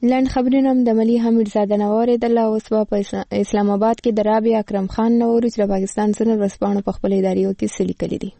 لند خبرونه هم د ملي حمید زاده نوارې د لا اوس په اسلام آباد کې د رابعه اکرم خان نور چې د پاکستان سره ورسپانو په خپل ادارې کې سلی کړی دي.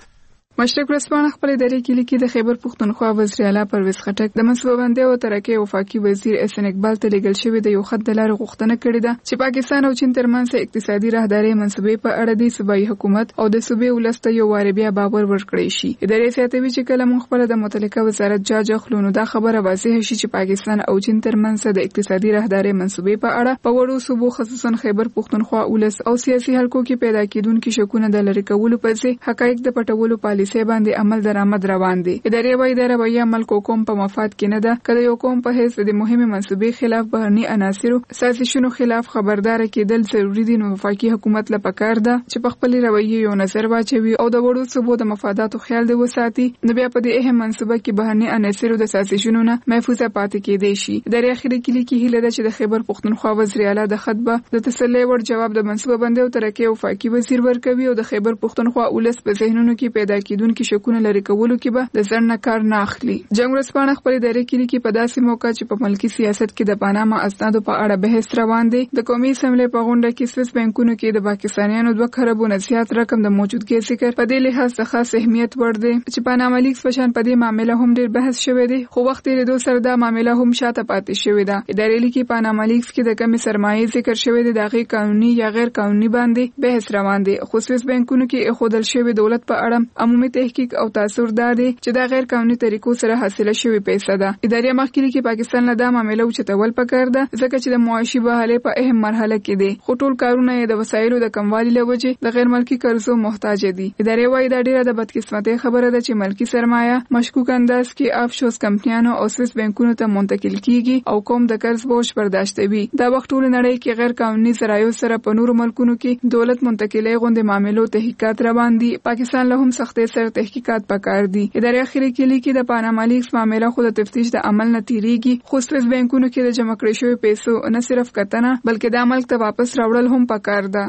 مشرق ورځپاڼه خپل ادارې کې لیکي د خیبر پښتونخوا وزیر اعلی پرویز خټک د منصوبه بندۍ او ترقۍ وفاقي وزیر احسان اقبال ته لیږل شوی د یو خط د لارې غوښتنه کړې ده چې پاکستان او چین ترمنځ اقتصادي راهدارۍ منصوبې په اړه د صوبایي حکومت او د صوبې ولس ته یو وارې بیا باور ورکړی شي. ادارې زیاتوي چې کله موږ خپل د متعلقه وزارت جاج اخلو نو دا خبره واضح شي چې پاکستان او چین ترمنځ د اقتصادي راهدارۍ منصوبې په اړه په وړو صوبو خصوصا خیبر پښتونخوا ولس او سیاسي حلقو کې پیدا کېدونکي شکونه د لرې کولو په ځای حقایق د پټولو پالیسۍ باندې عمل درآمد روان دي. ادارې وايي دا رویه عمل کوم په مفاد کې نه ده. کله یو قوم په هیڅ د مهمه منصوبې خلاف بهرني عناصرو سازشونو خلاف خبردار کېدل ضروري دي. نو وفاقي حکومت لپاره پکار ده چې په خپل رویه یو نظر واچوي او د وړو صوبو د مفاداتو خیال دی وساتي. نو بیا په دې اهم منصوبه کې بهرني عناصرو د سازشونو نه محفوظه پاتې کېدي شي. ادارې اخیری کې لیکي هیله ده چې د خیبر پښتونخوا وزیر اعلی د خطبه د تسلی ور جواب د منصوبه بندۍ او ترقۍ وفاقي وزیر ورکوي او د خیبر پښتونخوا ولس په ذهنونو کې پیدا کېدونکي شکونه لري کولو کې به د ځړنه کار نه اخلي. جنگ ورځپاڼه خپل ادارې کې لیکي په داسې موقع چې په ملکی سیاست کې د پاناما اسنادو په اړه بحث روان دی. د قومي اسمبلی په غونډه کې سویس بانکونو کې د پاکستانیانو 2 خربونه زیات رقم د موجودګۍ ذکر په دې لحاظ څخه خاص اهمیت ور دي چې پاناما لیکس په شان په دې معاملې هم ډېر بحث شوی دی خو وخت یې د سره دا معاملې هم شاته پاتې شوی ده. ادارې لیکي پاناما لیکس کې د کمی سرمایه ذکر شوی دی د غیر قانوني یا غیر قانوني باندې بحث روان دی. خو سویس بانکونو کې خودل شوی دولت په اړه عمومي تحقیق او تاثیر دادي چې دا غیر قانوني طریقو سره حاصله شوی پیسې ده. ادارې مخکې کې پاکستان له دا معاملې او چتول پکار ده ځکه چې د معاشي بحاله په اهم مرحله کې دي. خو ټول کارونه د وسایلو د کموالي له وجې د غیر ملکی قرضو محتاج دي. ادارې وايي دا ډیره د بدقسمتۍ خبره ده چې ملکی سرمایه مشکوک انداز کې افشوس کمپنیانو او سویس بانکونو ته منتقل کیږي او کوم د قرض بوج برداشتوي. دا وخت ټول نړۍ کې غیر قانوني ذرایعو سره په نورو ملکونو کې دولت منتقلۍ غونډې معاملو تحقیقات روان دي. پاکستان له هم سختۍ سره تحقیقات پکار دي. ادارې اخیری کې لیکي د پاناما لیکس معاملې خو د تفتیش د عمل نه تیریږي خو سویس بانکونو کې د جمع کړې شوی پیسو نه صرف کتنه بلکې د عمل ته واپس راوړل هم پکار ده.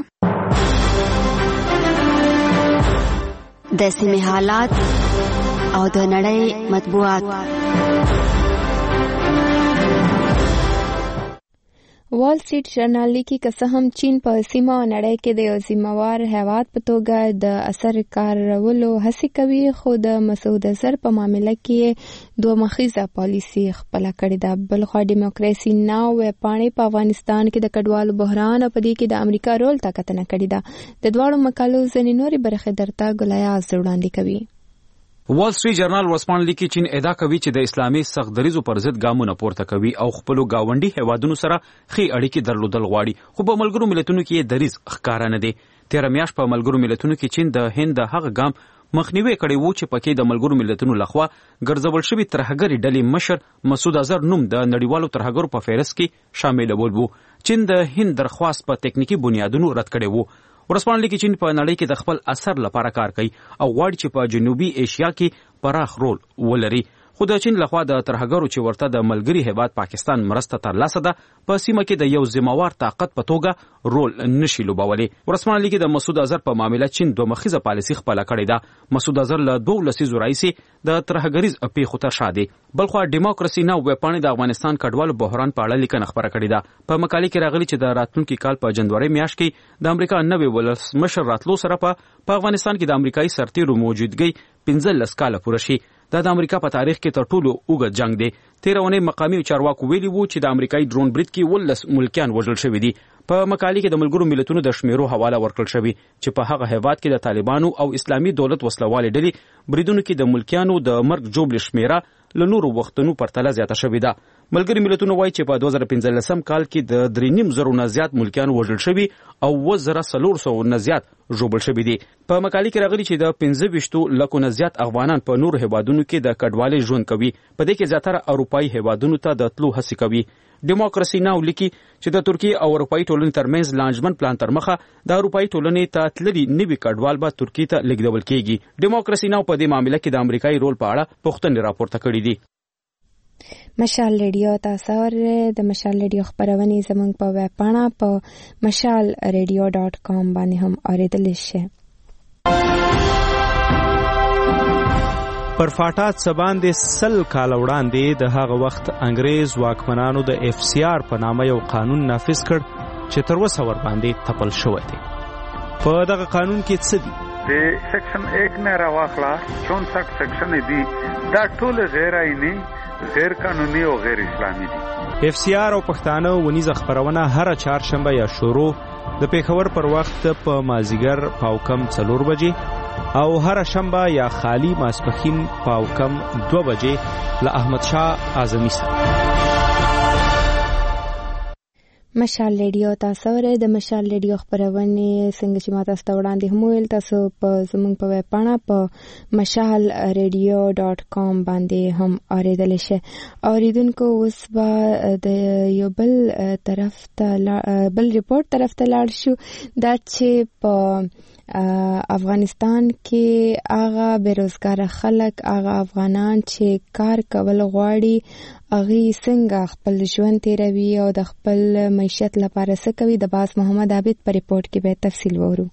د سیمې حالات او د نړۍ مطبوعات. وال سټریټ ژورنال لیکي که څه هم چین په سیمه او نړۍ کې د یو ذمہوار هیواد په توګه د اثر کارولو هڅې کوي خو د مسعود اظهر په معامله کې دوه مخیزه پالیسي خپله کړې ده. بلخوا ډیموکراسي ناو ویبپاڼې په افغانستان کې د کډوالو بحران او په دې کې د امریکا رول ته کتنه کړې ده. د دواړو مقالو ځینې نورې برخې درته ګلایاز وړاندې کوي. وال سټریټ ژورنال ورځپاڼه لیکي چین ادعا کوي چې د اسلامي سخت دریزو پر ضد ګامونه پورته کوي او خپل گاونډي هیوادونو سره ښې اړیکې درلودل غواړي خو په ملګرو ملتونو کې دریز ښکارا نه دی. 13 میاشت په ملګرو ملتونو کې چین د هند د هغه ګام مخنیوي کړی وو چې پکې د ملګرو ملتونو لخوا ګرځول شوی ترهګری ډلې مشر مسعود اظهر نوم د نړیوالو ترهګرو په فهرست کې شامل وو. چین د هند درخواست په ټکنیکی بنیادونو رد کړی وو. ورځپاڼه لیکي چین په نړۍ کې د خپل اثر لپاره کار کوي او غواړي چې په جنوبي ایشیا کې پراخ رول ولري. خو د چین لخوا د ترهګرو چې ورته د ملګری هیواد پاکستان مرسته ترلاسه ده په سیمه کې د یو ذمہوار طاقت په توګه رول نشي لوبولی. ورځپاڼه لیکي د مسعود اظهر په معامله چین دوه مخیزه پالیسي خپله کړې ده. مسعود اظهر له 2 لسیزو راهیسې د ترهګریز پیښو ته شا دی. بلخوا ډیموکراسي ناو ویبپاڼې د افغانستان کډوالو بحران په اړه لیکنه خپره کړې ده. په مقالې کې راغلي چې د راتلونکي کال په جنوري میاشت کې د امریکا نوې ولسمشر راتلو سره په افغانستان کې د امریکایي سرتیرو موجودګۍ 15 کاله پوره شي. دا د امریکا په تاریخ کې تر ټولو اوږد جنگ دی. 13 اونۍ مقامي چارواکو ویلي وو چې د امریکایي ډرون برید کې 19 ملکیان وژل شوي دي. په مقالې کې د ملګرو ملتونو د شمیرو حواله ورکړل شوې چې په هغه هیواد کې د طالبانو او اسلامي دولت وسلوالې ډلې بریدونو کې د ملکیانو د مرګ جوړ شمیره له نورو وختونو پرتله زیاته شوې ده. ملګري ملتونو وایي چې په 2015 کال کې د 3.5 نه زیات ملکیان وژل شوي او 1400 نه زیات ژوبل شوي دي. په مقالې کې راغلي چې د 25 لکو نه زیات افغانان په نورو هیوادونو کې د کډوالۍ ژوند کوي. په دې کې زیاتره اروپایي هیوادونو ته د تلو هڅې کوي. ډیموکراسي ناو لیکي چې د ترکیې او اروپایي ټولنې ترمنځ لانجمن پلان تر مخه د اروپایي ټولنې ته تللي نوي کډوال به ترکیې ته لیږدول کیږي. ډیموکراسي ناو په دې معامله کې د امریکایي رول په اړه پوښتنې راپورته کړې دي. مشال ریډیو تاسو د مشال ریډیو خبرونه زموږ په ویب پاڼه په mashalradio.com باندې هم اوریدل شئ. پر فاټا څه باندې 100 کاله وړاندې د هغه وخت انګریز واکمنانو د FCR په نامه یو قانون نافذ کړ چې تر اوسه ورباندې تپل شوی دی. په دغه قانون کې څه دي؟ د سیکشن 1 نه راواخلا 64 سیکشن دي، دا ټول غیر آئینی، غیر قانوني او غیر اسلامي دي. FCR او پښتانه ونیزه خبرونه هر چهارشنبه یا شروع د پیښور پر وخت په مازیګر پاوکم 4 بجې او هر شنبه یا خالی ماسپښین پاوکم 2 بجې له احمد شاه اعظمي سره. مشال ریډیو تاسو ورې د مشال ریډیو خبرونه څنګه چې ما تاسو ته وړاندې هم ویل، تاسو په زموږ په ویب پاڼه په mashalradio.com باندې هم اوریدل شي. اوریدونکو اوس به د یو بل ریپورت طرف ته لاړ شو، دا چې په افغانستان کې هغه بیروزګار خلک، هغه افغانان چې کار کول غواړي، هغه څنګه خپل ژوند تیروي او د خپل معیشت لپاره څه کوي. د باز محمد عابد په ریپورت کې به تفصیل وورو.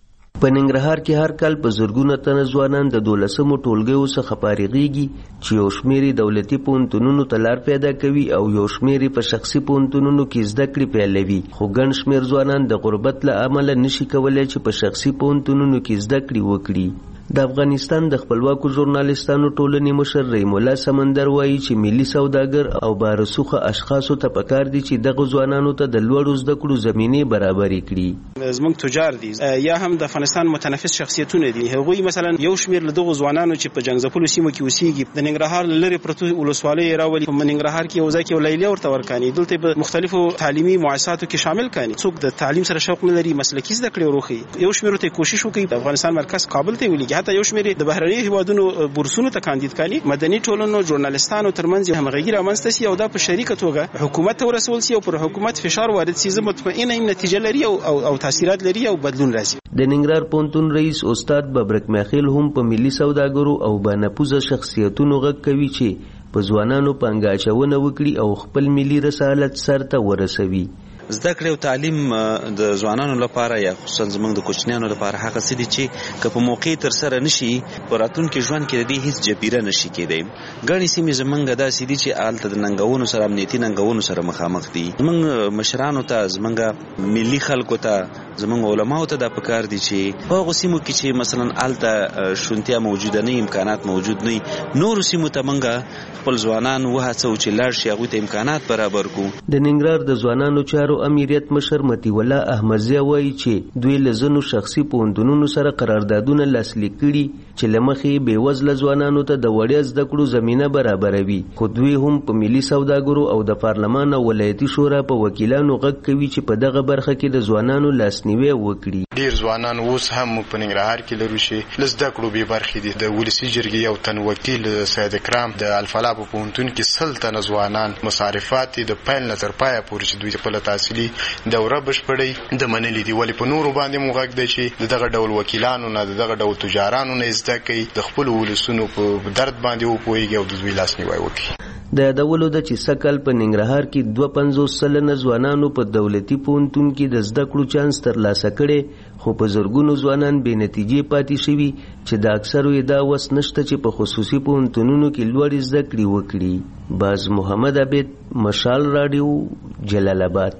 په ننګرهار کې هر کال په زرګونه تنه ځوانان د 12مو ټولګیو څخه فارغېږي چې یو شمېر دولتي پوهنتونونو ته لار پیدا کوي او یو شمېر په شخصي پوهنتونونو کې زده کړې پیلوي، خو ګڼ شمېر ځوانان د غربت له امله نشي کولی چې په شخصي پوهنتونونو کې زده کړې وکړي. د افغانستان د خپلواکو ژورنالستانو ټولنې مشر رحیم الله سمندر وایي چې ملي سوداګر او بارسوخه اشخاصو ته پکار دي چې دغه ځوانانو ته د لوړو زده کړو زمینې برابرې کړي. زموږ تجار دي یا هم د افغانستان متنفس شخصیتونه دي، هغوی مثلا یو شمېر له دغو ځوانانو چې په جنګ سپلو سیمو کې اوسېږي د ننګرهار لرې پرتو ولسوالۍ راولي، په ننګرهار کې یو ځای کې یو لیلیه ورته ورکاني، دلته په مختلفو تعلیمي مؤسساتو کې شامل کاني. څوک د تعلیم سره شوق نه لري، مسلکي زده کړې وروخي، یو شمېر ته کوشش وکړي د افغانستان مرکز کابل ته ولېږي، حتی یو شمېر د بهرني هیوادونو بورسونو ته کاندید کاني. مدني ټولنو ژورنالستانو ترمنځ همغږي رامنځته سي او دا په شریکه توګه حکومت ته ورسول سي او پر حکومت فشار وارد سي. زه مطمئنه یم نتیجه لري او تاثیرات لري او بدلون راځي. د ننګرهار پوهنتون رئیس استاد ببرک میخیل هم په ملي سوداګرو او بانفوذه شخصیتونو غږ کوي چې په ځوانانو پانګه اچونه وکړي او خپل ملي رسالت سرته ورسوي. زده کړې او تعلیم د ځوانانو لپاره یا خصوصا زموږ د کوچنیانو لپاره هغه څه دي چې که په موقع تر سره نشي په راتلونکي ژوند کې د دې هیڅ جبیره نشي کېدی. ګڼې سیمې زموږ داسې دي چې هلته د ننګونو سره امنیتي ننګونو سره مخامخ دي. زموږ مشرانو ته، زموږ ملي خلکو ته، زموږ علماو ته دا پکار دي چې په هغو سیمو کې چې مثلا هلته شونتیا موجوده نه، امکانات موجود نه، نورو سیمو ته موږ خپل ځوانان وهڅوو چې لاړ شي، هغوی ته امکانات برابر کړو. د ننګرهار د ځوانانو چارو امیریت مشر متی الله احمدزی وایي چې دوی له ځینو شخصي پوهنتونونو سره قراردادونه لاسلیک کړي چې له مخې بېوزله ځوانانو ته د وړیا زده کړو زمینه برابروي، خو دوی هم په ملي سوداګرو او د پارلمان او ولایتي شورا په وکیلانو غږ کوي چې په دغه برخه کې د ځوانانو لاسنیوی وکړي. ډیر ځوانان اوس هم په ننګرهار کې لرو چې له زده کړو بې برخې دي. د ولسي جرګې یو تن وکیل سید اکرام د الفلا په پوهنتون کې 100 تنه ځوانان مصارفات د پیل نه تر پایه پورې چې دوی خپله تحصیلي دوره بشپړی د منلي دي، ولې په نورو باندې مو غږ دی چې د دغه ډول وکیلانو نه، د دغه ډول تجارانو نه زده کوي، د خپلو ولسونو په درد باندې وپوهېږي او د دوی لاسنیوی وکړي. د یادولو ده چې سږ په ننګرهار کې 52 سلنه ځوانانو په دولتي پوهنتون کې د زده کړو چانس ترلاسه کړی، خو په زرګونو ځوانان بې نتیجې پاتې شوي چې د اکثرو یې دا وس نشته چې په خصوصي پوهنتونونو کې لوړې زده کړې وکړي. باز محمد عابد، مشال راډیو، جلال آباد.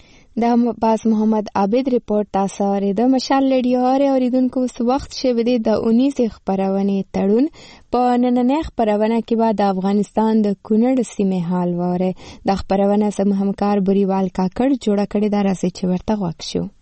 د باز محمد عابد ریپورت تاسو اوریدو. مشال ریډیو اوریدونکو اوس وخت شوی دی د 19 خبرونه تړون. په نننۍ خبرونه کې به د افغانستان د کونړ سیمې حال واره. د خبرونه سم همکار بوریوال کاکړ جوړه کړې ده، راځي چې ورته غوږ شو.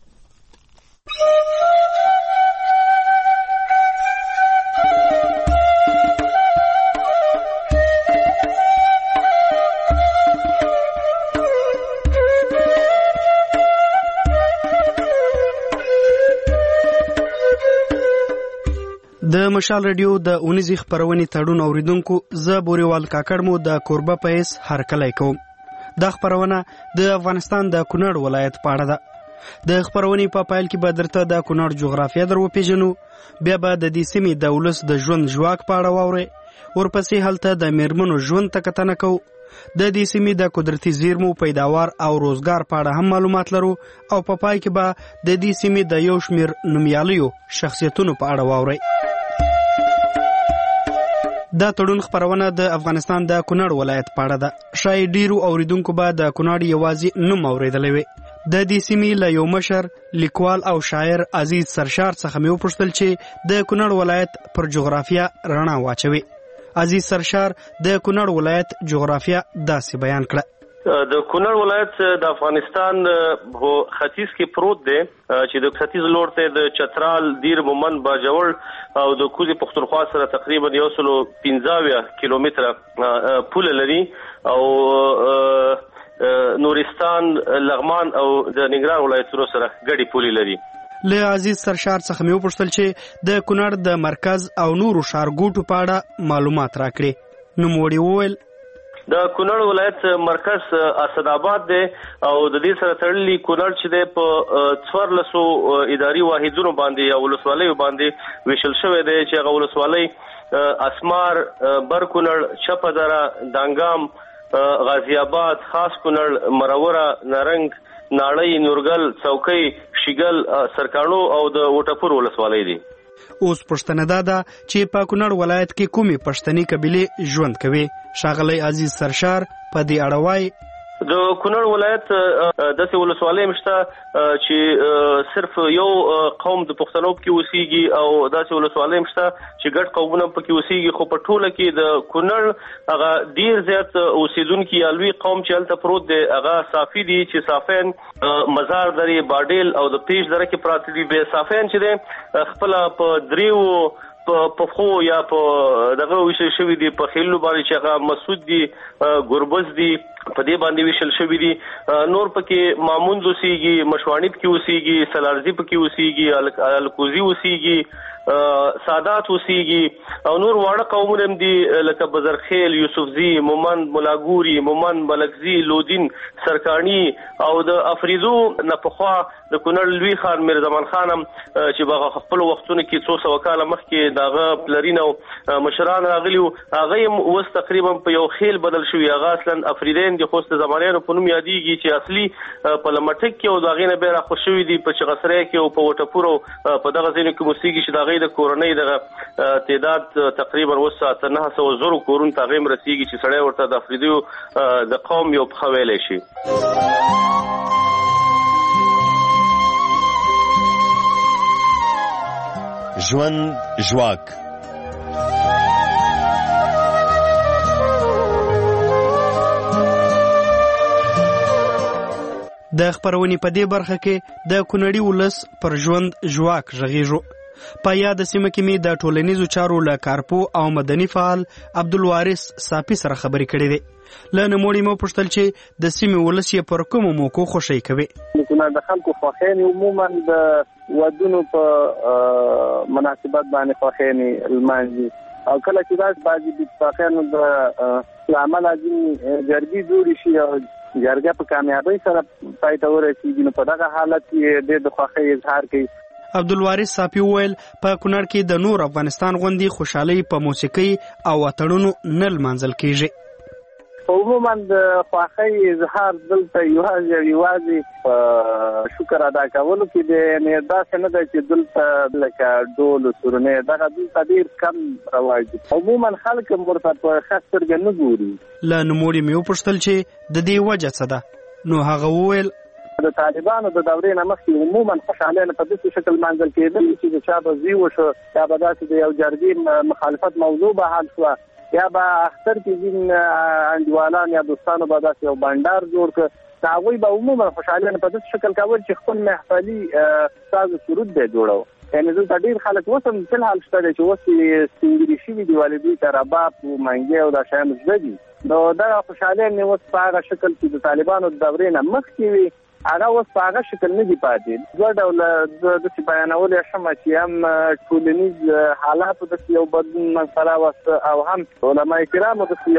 د مشال ریډیو د 19 خبرونې تړون اوریدونکو، زه بوریوال کاکړ مو د کوربه پیس هرکلی کوم. دا خبرونه د افغانستان د کونړ ولایت په اړه ده. د خبرونې په پایل کې به درته د کونړ جغرافیه در وپیژنو، بیا به د دې سیمې د ولس د ژوند ژواک په اړه واورئ، ورپسې هلته د میرمنو ژوند ته کتنه کوو، د دې سیمې د قدرتي زیرمو پیداوار او روزګار په اړه هم معلومات لرو، او په پای کې به د دې سیمې د یو شمېر نومیالیو شخصیتونو په اړه واورئ. دا تړون خبرونه د افغانستان د کونړ ولایت په اړه ده. شاید ډیرو اوریدونکو به د کونړ یوازې نوم اوریدلی وي. د دې سیمې له یو مشر لیکوال او شاعر عزیز سرشار څخه مې وپوښتل چې د کونړ ولایت پر جغرافیه رڼا واچوي. عزیز سرشار د کونړ ولایت جغرافیه داسې بیان کړه. د کونړ ولایت د افغانستان په ختیځ کې پروت دی چې د ختیځ لور ته د چترال، دیر، مومند، باجوړ او د کوزي پښتونخوا سره تقریبا 115 کیلومتره پوله لري او نورستان، لغمان او د ننګرهار ولایتونو سره ګډي پولې لري. له عزیز سرشار څخه مې وپوښتل چې د کونړ د مرکز او نورو ښارګوټو په اړه معلومات راکړي. نوموړي وویل د کونړ ولایت مرکز اسداباد دی او د دې سره تړلي کونړ چې دی په 1400 اداري واحدونو باندې یا ولسوالیو باندې ویشل شوی دی چې هغه ولسوالۍ اسمار، برکونړ، چپدره، دانګام، غازی آباد، خاص کونړ، مروره، نارنګ، ناړۍ، نورګل، څوکۍ، شیګل، سرکاڼو او د وټپور ولسوالۍ دي. اوس پښتنه ده چې په کونړ ولایت کې کومې پښتني قبیلې ژوند کوي. ښاغلی عزیز سرشار په دې اړه وایي د کونړ ولایت داسې ولسوالۍ مشته چې صرف یو قوم د پښتنو کې اوسېږي او داسې ولسوالۍ مشته چې ګډ قومونه پکې اوسېږي، خو په ټوله کې د کونړ هغه ډیر زیات اوسېدونکي یا لوی قوم چې هلته پروت دی هغه صافي دي چې صافین، مزار درې، باډیل او د پیش دره کې پراته دي. بیا صافین چې دی خپله په دریو په خو یا په دغه ویشل شوي دي، په خیلو باندې چې هغه مسعود دي، ګربز دي، په دې باندې ویشل شوي دي. نور پکې ماموند اوسېږي، مشواڼي پکې اوسېږي، سلارزي پکې اوسېږي، الکوزي اوسېږي، سادات اوسېږي او نور واړه قومونه هم دي لکه بزرخیل، یوسفزي، مومند، ملاګوري، مومند، ملکزي، لودین، سرکاڼي او د افریدو نه پخوا د کونړ لوی خان میرزمان خان هم چې په خپل وختونو کې 200 کاله مخکې دغه پلرین او مشران راغلي وو، هغه هم اوس تقریبا په یو خیل بدل شوی. هغه اصلا افریدین د خوست زمانیانو په نوم یادېږي چې اصلي په لمټک کې او دغه نه بیا راخو شوي دي په چغسرۍ کې او په وټپور او په دغه ځینو کې موسیقي چې دغه د کورنۍ دغه تعداد تقریبا اوس 900 کورونو ته غیم رسیږي چې سړی ورته د افریدیو د قوم یو په ویلې شي. ژوند ژواک د خبرونې په دې برخه کې د کونړي ولس پر ژوند ژواک غږیږو. په یاد سیمه کې مې د ټولنیزو چارو له کارپو او مدني فعال عبدالوارث صافي سره خبرې کړې دي. له نوموړي مو پوښتل چې د سیمې ولس یې پر کومو موکو خوښۍ کوي. د خلکو خوښۍ عموما د ودونو په مناسبت باندې خوښۍ لمانځي او کله چې دا بعضې اتفاقیانو د عمل ځینې جرګې جوړې شي او جرګه په کامیابۍ سره پای ته ورسېږي نو په دغه حالت کې ډېر د خوښۍ اظهار کوي. عبدالوارث صافي وویل په کونړ کې د نور افغانستان غوندې خوشحالۍ په موسیقۍ او اتړونو نه لمانځل کېږي. عموما د خوښۍ اظهار دلته یوازې په شکر ادا کولو کې دی، یعنې داسې نه ده چې دلته لکه ډول سورنۍ دغه دلته ډېر کم رواج دي. عموما خلک هم ورته په ښه سترګه نه ګوري. له نوموړي مې وپوښتل چې د دې وجه څه ده نو هغه وویل د طالبانو د دورې نه مخکې عموما خوشحالۍ په داسې شکل منځل کېدل چې د چا به زی وشو یا به داسې د یو جرګې مخالفت موضوع به حل شوه یا به اختر کې ځین انډیوالان یا دوستانو به داسې یو بنډار جوړ کړ. هغوی به عموما خوشحالۍ په داسې شکل کول چې خپل محفلي ساز و سرود به جوړو. یعنې دلته ډېر خلک اوس هم فل حال شته دی چې اوس یې سپینګیري شوي دي، ولې دوی ته رباب و منګی او دا شیان زده دي. نو دغه خوشحالۍ مې اوس په هغه شکل چې د طالبانو د دورې نه مخکې وي هغه اوس په هغه شکل نه دي پاتې. دوه ډوله داسې بیانولی شمه چې هم ټولنیز حالاتو داسې یو بدلون منځته راوسته او هم علما کرامو داسې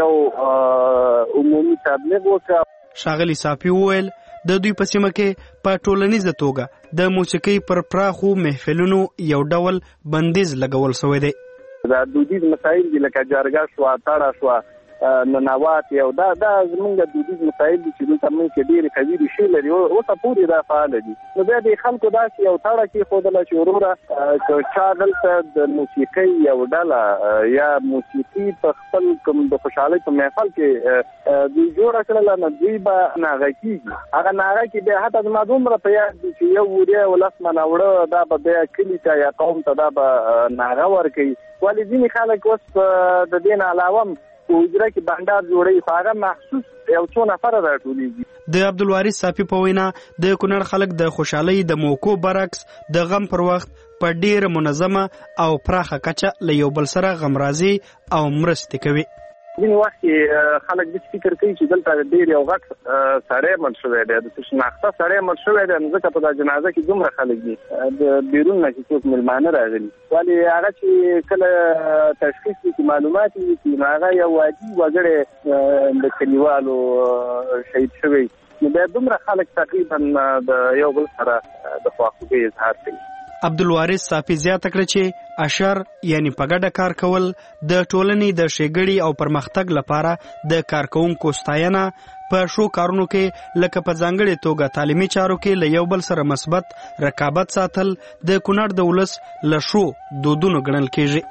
یو عمومي تبلیغ وکړه. ښاغلي صافي وویل د دوی په سیمه کې په ټولنیزه توګه د موسیقۍ پر پراخو محفلونو یو ډول بندیز لګول شوی دی. دا دودیز مسایل دي لکه جرګه شوه، تړه شوه ننوات او دا زمونږ دودیز مسایل دي چې دلته موږ کې ډېرې قوي ریښې لري اوسه پورې دا فعال دي. نو بیا د خلکو داسې یو تړه کېښودله چې وروره که چا دلته د موسیقۍ یو ډله یا موسیقي په خپل کوم د خوشحالۍ په محفل کې دوی جوړه کړله نو دوی به ناغه کېږي. هغه ناغه کې بیا حتی زما دومره په یاد دي چې یو وری او لس منه وړه دا به بیا کلي ته یا قوم ته دا به ناغه ورکوي. ولې ځینې خلک اوس د دې نه علاوه په حجره کې بانډار جوړوي خو هغه مخصوص یو څو نفره راټولېږي. د عبدالوارث صافي په وینا د کونړ خلک د خوشحالۍ د موقعو برعکس د غم پر وخت په ډېره منظمه او پراخه کچه له یو بل سره غمرازي او مرستې کوي. ځینې وخت کې خلک داسې فکر کوي چې دلته ډېر یو غټ سړی مړ شوی دی د شناخته سړی مړ شوی دی نو ځکه په دا جنازه کې دومره خلک دي د بیرون نه چې څوک میلمانه راغلي. ولې هغه چې کله تشخیص وي معلومات وي چې هغه یو عادي وګړی د کلیوالو شهید شوی نو بیا دومره خلک تقریبا د یو بل سره د خواخوږۍ اظهار کوي. عبدالوارث صافي زیاته کړه چې اشر یعنی په ګډه کار کول د ټولنې د ښېګړې او پرمختګ لپاره د کارکوونکو ستاینه په شو کارونو کې لکه په ځانګړې توګه تعلیمي چارو کې له یو بل سره مثبت رقابت ساتل د کونړ د ولس له شو دودونو ګڼل کېږي.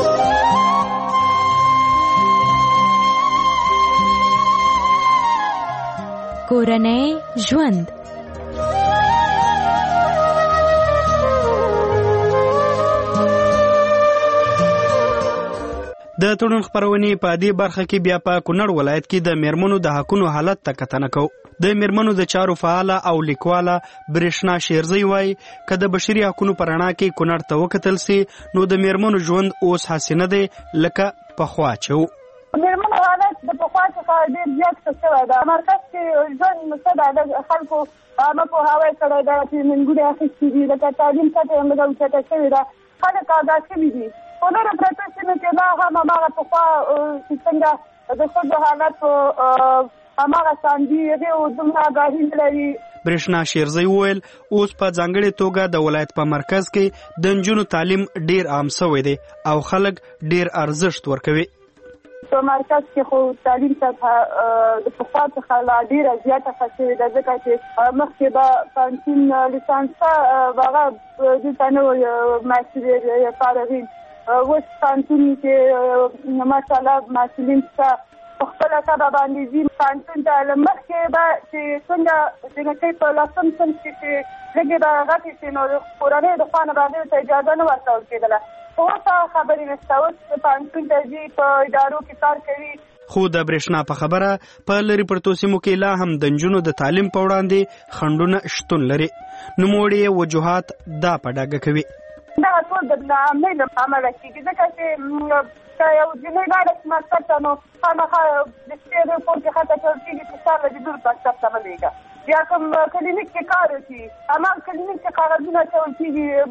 کورنۍ ژوند د تړون خپرونې په دې برخه کې بیا په کونړ ولایت کې د میرمنو د حقونو حالت ته کتنه کوو. د میرمنو د چارو فعاله او لیکواله برېښنا شیرزی وایي که د بشري حقونو په رڼا کې کونړ ته وکتل سي نو د میرمنو ژوند اوس هسې نه دی لکه پخوا چې و. میرمنو حالت د پخوا څخه ډېر زیات ښه شوی ده. مرکز کې ژوند څه ده د خلکو عامه پوهاوی کړی ده چې ننګونې اخیستي دي لکه تعلیم سطحه یې لږه اوچته شوې ده. خلک آګاه شوي دي. په نورو پرتو سیمو کې لا هم هماغه پخوا چې څنګه د ښځو حالت هماغه شان دي هغې دومره آګاهي نه لري. برېښنا شیرزی وویل اوس په ځانګړې توګه د ولایت په مرکز کې د نجونو تعلیم ډېر عام شوی دی او خلک ډېر ارزښت ورکوي. په مرکز کې خو تعلیم سطحه د پخوا څخه لا ډېره زیاته ښه شوې ده ځکه چې مخکې به پوهنتون لیسانسه هغه دلته نه و محصلې فارغین. اوس پوهنتون کې ماشاءالله محصلین شته په خپله طبعه باندې ځي پوهنتون ته له مخکې به چې څنګه د نکۍ په لسم صنف کې چې لږې به غټې شي نو د کورنیو د خوا نه به هغې ته اجازه نه ورکول کېدله. خو اوس هغه خبرې نشته. اوس پوهنتون ته ځي په ادارو کې کار کوي. خو د برېښنا په خبره په لرې پرتو سیمو کې لا هم د نجونو د تعلیم په وړاندې خنډونه شتون لري. نوموړي وجوهات دا په ډاګه کوي. دغه ټول د ناامنۍ له امله کېږي ځکه چې که یو جنۍ لاړه شي مکتب ته نو خامخا د شپې د کور کې خطه کول کېږي چې سهار له دې مکتب ته مه لېږه. یا کوم کلینیک کې کار وکړي هماغه کلینیک کې کاغذونه اچول کېږي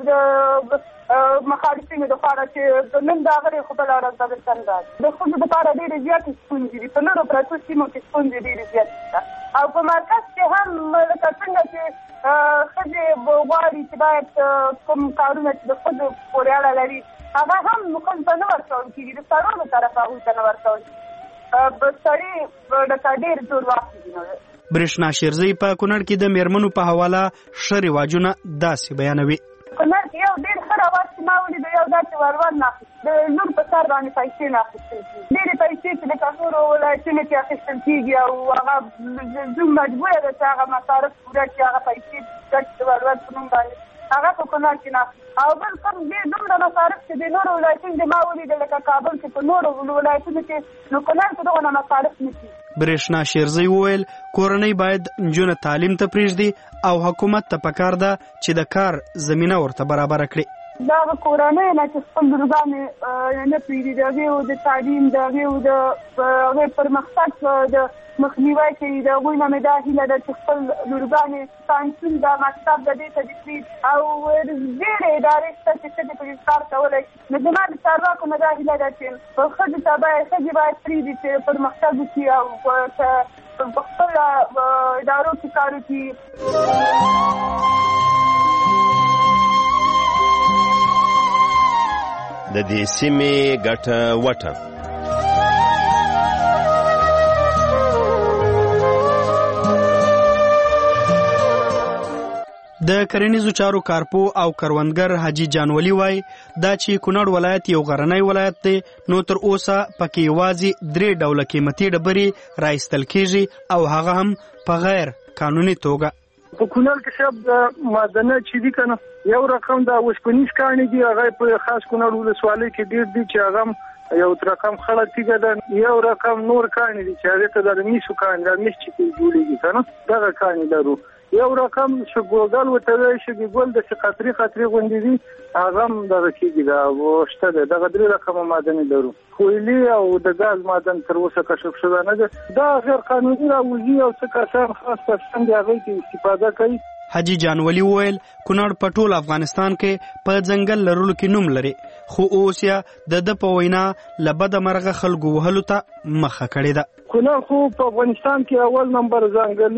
د مخالفینو دپاره چې نن راغلی خو بله ورځ به دلته نه راځي. د ښځو دپاره ډېرې زیاتې ستونزې دي. په نورو پرتو سیمو کې ستونزې ډېرې زیاتې شته او په مرکز کې هم لکه څنګه چې ښځې غواړي چې باید کوم کارونه چې د ښځو پورې اړه لري هغه هم ښځو ته نه ورکول کېږي. د سړو له طرفه هغوی ته نه ورکول کېږي. سړي لکه ډېر زور واخلي نو. برېښنا شیرزی په کونړ کې د میرمنو په حواله ښه رواجونه داسې بیانوي. کونړ کې یو ډېر ښه رواج چې ما ولید یو دا چې ورور نه اخیست د لور په سر باندې پیسې نه اخیستل کېږي. ډېرې پیسې چې لکه نورو ولایتونو کې اخیستل کېږي او هغه زوم مجبوره ده چې هغه مصارف پوره کړي هغه پیسې ګټ د ورور په نوم باندې هغه په کونړ کې نه او بل کوم ډېر دومره مصارف چې د نورو ولایتونو کې ما ولیدل لکه کابل کې په نورو ولایتونو کې نو کونړ کې دغونه مصارف نه کېږي. برېښنا شیرزی وویل کورنۍ باید نجونو تعلیم ته پرېږدي او حکومت ته پکار ده چې د کار زمینه ورته برابره کړي. دا کورنۍ نه چې خپل لورګانې نه پرېږدي د هغې د تعلیم د هغې د هغې پرمختګ د مخنیوی کوي. د هغوی نه مې دا هیله ده چې خپل لورګانې پوهنتون د مکتب د دې ته دي او ډېرې ادارې شته چې ښځې پرې کار کولی شي. نو زما د چارواکو نه دا هیله ده چې ښځې ته ښځې باید پرېږدي چې پرمختګ وکړي او په خپله ادارو کې کار وکړي. د دې سیمې ګټه وټه د کرنیزو چارو کارپو او کروندګر حاجی جانولی وای دا چې کونړ ولایت یو غرنی ولایت دی نو تر اوسه پکې یوازې 3 ډوله قیمتي ډبرې راایستل کیږي او هغه هم په غیر قانوني توګه. په کونړ کې شب معدنه چې دي کنه یو رقم دا وسپنیز کاني دي هغه په خاص کونړ ولسوالۍ کې ډیر دي چې هغه یو رقم خړه تیګه ده یو رقم نور کاني دي چې هغه ته د میسو کاني د میس چې جوړیږي کنه دا کاني لرو یو رقم شګوګل وته شي ګول د خطري غونډې دي هغه هم د کېږي دا وشته ده دغه 3 رقم معدن لرو کویلی او د غاز معدن تر اوسه کشف شوی نه ده دا غیر قانوني راوځي او څه کسان خاص کسان دی هغه کې استفاده کوي. حاجی جانولی وویل کونړ په ټول افغانستان کې په ځنګل لرلو کې نوم لري خو اوس یې د په وینا لبد مرغه خلکو وهلو ته مخه کړې ده. کونړ خو په افغانستان کې اول نمبر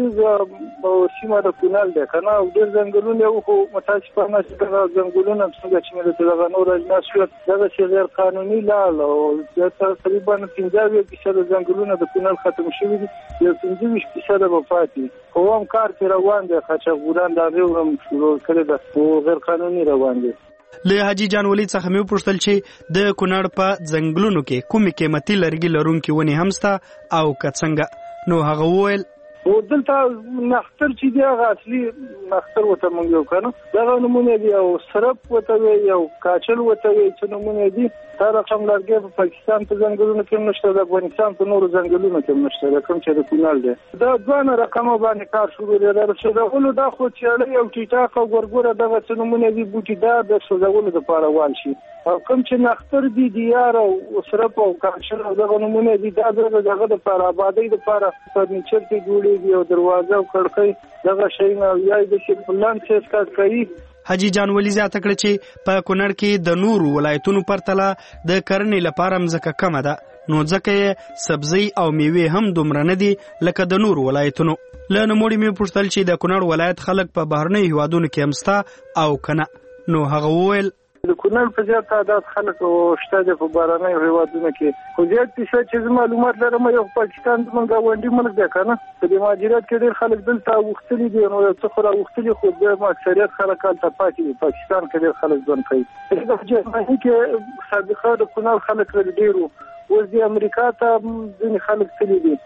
ځنګلي سیمه د کونړ ده کنه او ډېر ځنګلونه یو خو متاسفانه چې ځنګلونه څنګه چې د غنور اجناس شو دغه چې غیر قانوني لال او تقریبا 15% ځنګلونه د کونړ ختم شوي دي یو 15% به پاتې خو هم کار کې روان دی خچغوران دا غوړم شروع کړی ده او غیر قانوني روان دي. له حاجی جانولی څخه مې وپوښتل چې د کونړ په ځنګلونو کې کومې قیمتي لرګي لرونکي ونې هم شته او که څنګه نو هغه وویل او دلته نختر چې دی هغه اصلي نختر وته مونږ یو کنه دا نمونه دی او سرپ وته یو کاچل وته چې نمونه دی دا رقم لرګي په پاکستان په ځنګلونو کې نشته د افغانستان په نورو ځنګلونو کې نشته کوم چې د کونړ دی دا ځوان رقم باندې کار شروع دی دا شغلو دا خو چې یو ټیټه او ګورګوره دغه چې نمونه دی بوټي دا د شغلو لپاره وال شي او کوم چې نختر دی دیار او سرپ او کاچل دغه نمونه دی دا دغه لپاره آبادی لپاره فرنیچر کې جوړي او دروازه او کړکۍ دغه شی نه یای د چې پلان څه کار کوي. حاجی جانولی زیاته کړه چې په کونړ کې د نورو ولایتونو پرتله د کرنې لپاره مځکه کمه ده نو ځکه یې سبزی او میوې هم دومره نه دي لکه د نورو ولایتونو. له نوموړي مې پوښتل چې د کونړ ولایت خلک په بهرنیو هیوادونو کې هم شته او که نه نو هغه وویل د کونړ په زیات تعداد خلک شته د په بهرنیو هیوادونو کې خو زیات څه چې معلومات لرم یو پاکستان زموږ غونډي ملک دی کنه په دې مهاجرت کې ډېر خلک دلته وختلي دي نو څه خو راوختلي خو د اکثریت خلک هلته پاتې دي پاکستان کې ډېر خلک ژوند کوي د جرمني کې سابقه د کونړ خلک ډېر اوس د امریکا ته ځینې خلک تللي دي.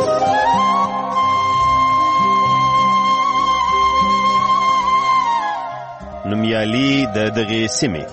نومیالي د دغې سیمې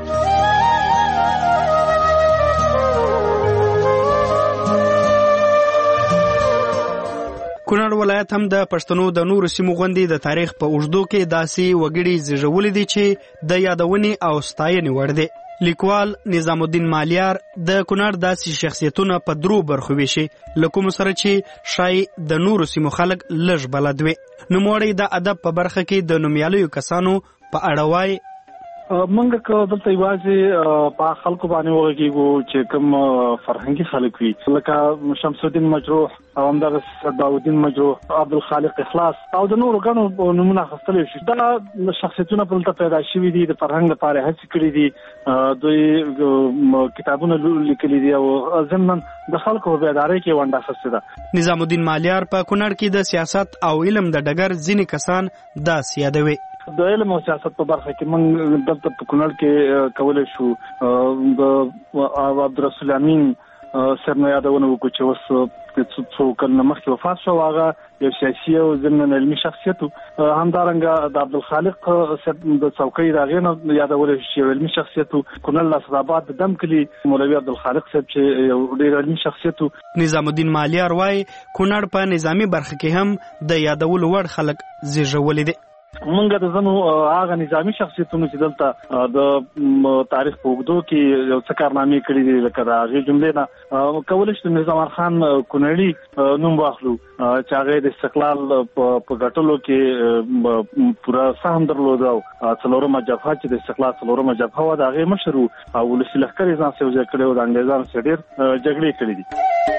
کونړ ولایت هم د پښتنو د نورو سیمو غوندې د تاریخ په اوږدو کې داسې وګړي زیږولي دي چې د یادونې او ستاینې وړ دي. لیکوال نظام الدین مالیار د کونړ داسې شخصیتونه په 3 برخو ویشي له کومو سره چې شاید د نورو سیمو خلک لږ بلد وي. نوموړی د ادب په برخه کې د نومیالیو کسانو په اړه وایي منګه که دلته یوازې په خلکو باندې وغږیږو چې کوم فرهنګي خلک وي لکه شمس الدین مجروح او همدغه صداودین مجروح عبدالخالق اخلاص او د نورو ګڼو نومونه اخیستلی شي دا شخصیتونه په دلته پیدا شوي دي د فرهنګ لپاره هڅې کړي دي دوی کتابونه لیکلي دي او ضمناً د خلکو په بیدارۍ کې ونډه اخیستې ده. نظام الدین مالیار په کونړ کې د سیاست او علم د ډګر ځینې کسان داسې یادوي د علم او سیاست په برخه کې موږ دلته په کونړ کې کولی شو د عبدالرسول امین سر نه یادونه وکړو چې اوس څو کلونه مخکې وفات شو هغه یو سیاسي او ضمن علمي شخصیت همدارنګه د عبدالخالق د څوکۍ د هغې نه یادولی شي یو علمي شخصیت کونړ لاسداباد د دم کلي مولوي عبدالخالق صاحب چې یو ډېر علمي شخصیت. نظام الدین مالیار وایي کونړ په نظامي برخه کې هم د یادولو وړ خلک زیږولي دي. مونږ د ځنو هغه نظامي شخصیتونو چې دلته د تاریخ په اوږدو کې یو څه کارنامې کړي دي لکه د هغې جملې نه کولی شو نظام خان کونړي نوم واخلو چې هغه د استقلال په ګټلو کې پوره سهم درلود او څلورمه جبهه چې د استقلال څلورمه جبهه وه د هغې مشر او ولسي لښکر یې ځان سره یوځای کړی و د انګریزانو سره ډېر جګړې کړي دي.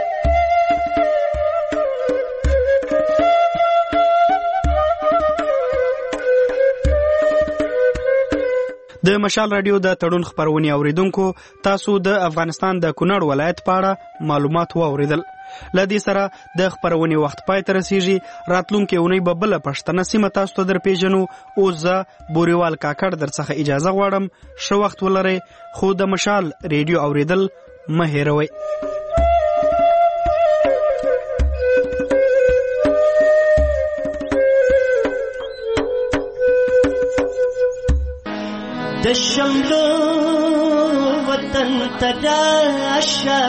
د مشال رادیو د تړون خبرونې اوریدونکو تاسو د افغانستان د کونړ ولایت په اړه معلومات واوریدل. له دې سره د خپرونې وخت پای ته رسیږي. راتلونکې اونۍ به بله پښتنه سیمه تاسو ته درپېژنو. اوس زه بوریوال کاکړ درڅخه اجازه غواړم. ښه وخت ولرئ، خو د مشال ریډیو اورېدل مه هېروئ. د شملو وطن ته راشه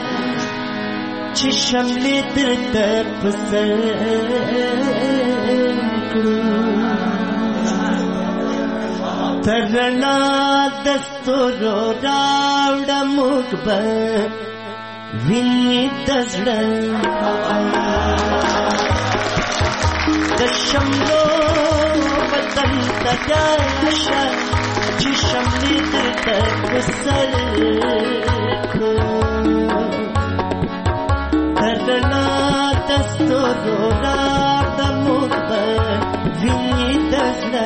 چې شملې درته په سر کړو، تر رڼا د ستورو راوړه موږ به وینې د زړه. د شملو وطن ته راشه چې شملې درته په سر کړو، تر رڼا د ستورو راوړه موږ به وینې د زړه.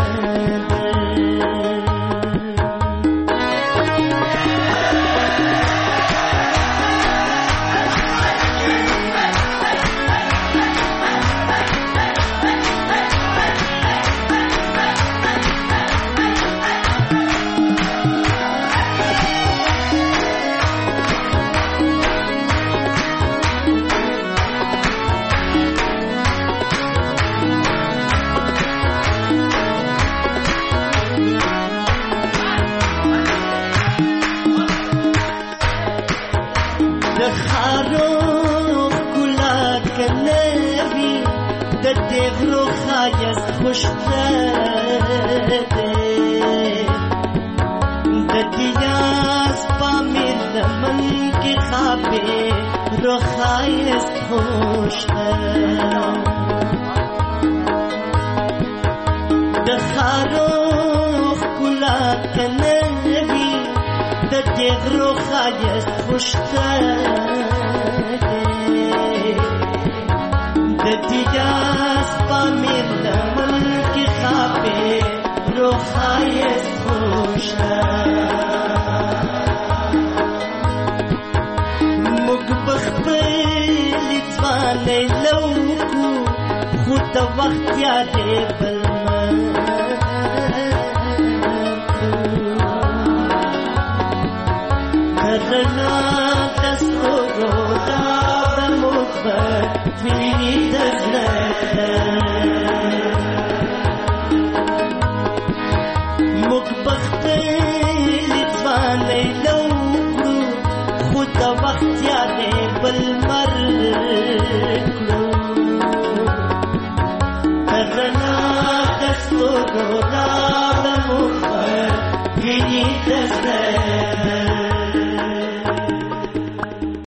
خوشته د دیاز پامیر لمن کې خابه روخایست خوشته د خارو کلا کنوي د دیغرو خایست خوشته د دیاز پامیر لمن کې خابه روخایست خوشته موږ بخبل ځوانې لوکو خو د وخت یادې بل